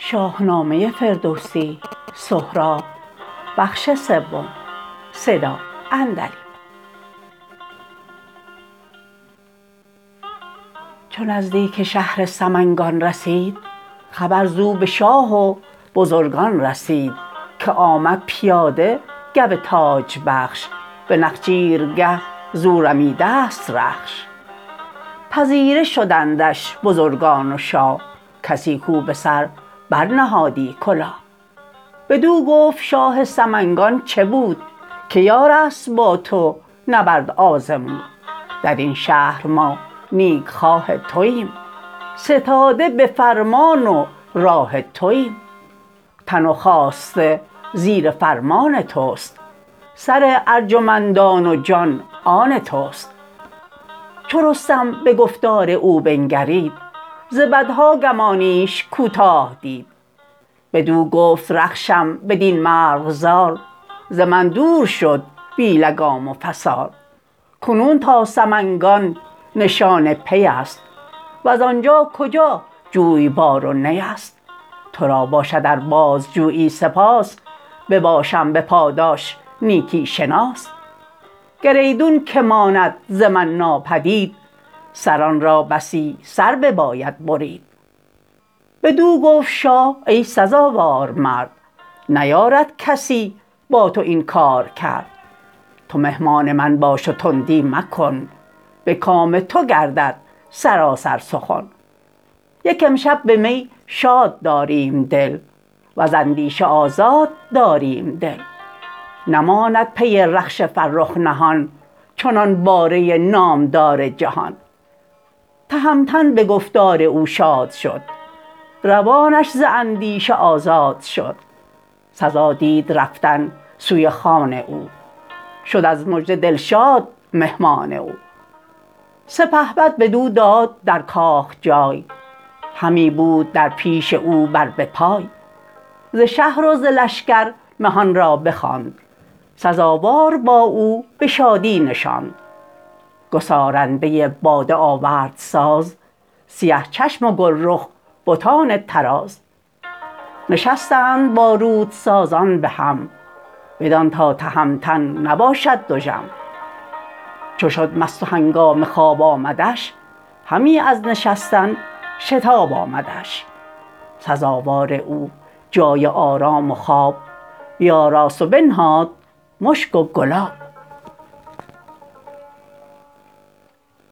چون نزدیک شهر سمنگان رسید خبر زو به شاه و بزرگان رسید که آمد پیاده گو تاج بخش به نخچیرگه زو رمیدست رخش پذیره شدندش بزرگان و شاه کسی کو به سر بر نهادی کلاه بدو گفت شاه سمنگان چه بود که یارست با تو نبرد آزمود درین شهر ما نیک خواه توایم ستاده به فرمان و راه توایم تن و خواسته زیر فرمان تست سر ارجمندان و جان آن تست چو رستم به گفتار او بنگرید ز بدها گمانیش کوتاه دید بدو گفت رخشم بدین مرغزار ز من دور شد بی لگام و فسار کنون تا سمنگان نشان پیست وزانجا کجا جویبار و نیست ترا باشد ار باز جویی سپاس بباشم به پاداش نیکی شناس گر ایدون که ماند ز من ناپدید سران را بسی سر بباید برید بدو گفت شاه ای سزاوار مرد نیارد کسی با تو این کار کرد تو مهمان من باش و تندی مکن به کام تو گردد سراسر سخن یک امشب به می شاد داریم دل وز اندیشه آزاد داریم دل نماند پی رخش فرخ نهان چنان باره نامدار جهان تهمتن به گفتار او شاد شد روانش ز اندیشه آزاد شد سزا دید رفتن سوی خان او شد از مژده دلشاد مهمان او سپهبد بدو داد در کاخ جای همی بود در پیش او بر به پای ز شهر و ز لشکر مهان را بخواند سزاوار با او به شادی نشاند گسارنده باده آورد ساز سیه چشم و گلرخ بتان طراز نشستند با رودسازان به هم بدان تا تهمتن نباشد دژم چو شد مست و هنگام خواب آمدش همی از نشستن شتاب آمدش سزاوار او جای آرام و خواب بیاراست و بنهاد مشک و گلاب